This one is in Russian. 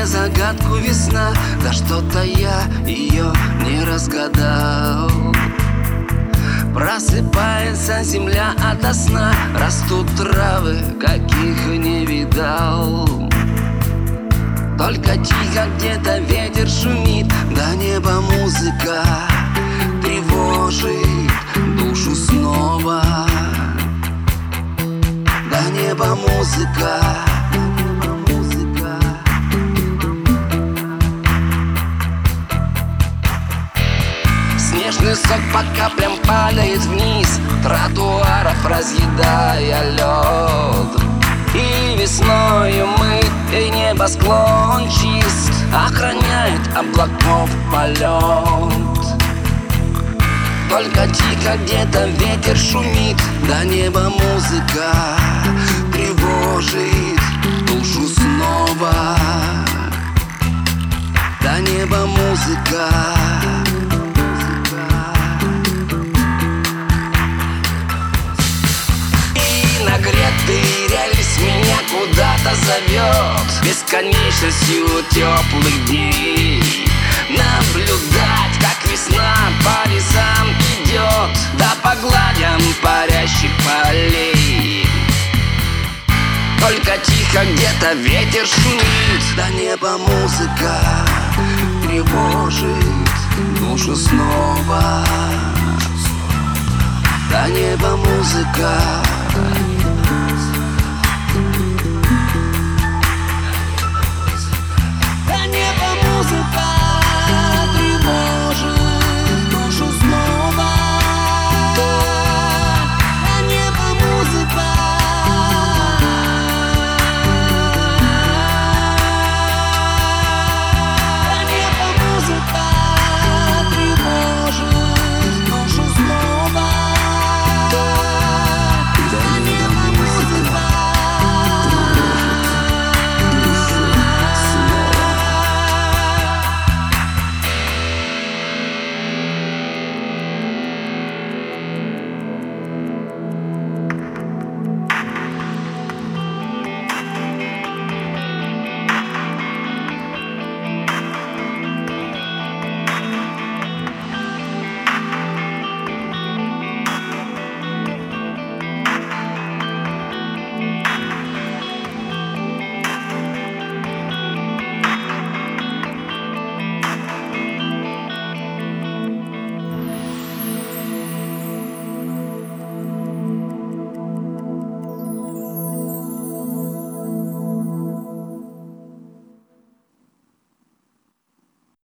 загадку весна, да что-то я ее не разгадал. Просыпается земля ото сна, растут травы, каких не видал. Только тихо где-то ветер шумит, до неба музыка тревожит душу снова. До неба музыка. Снежный сок по каплям падает вниз, тротуаров разъедая лед. И весною мы, и небосклон чист, охраняет облаков полет. Только тихо где-то ветер шумит, до неба музыка тревожит душу снова. До неба музыка. Нагретый рельс меня куда-то зовет, бесконечностью теплых дней. Наблюдать, как весна по лесам идет, да по гладям парящих полей. Только тихо где-то ветер шумит, до неба музыка тревожит душу снова. До неба музыка.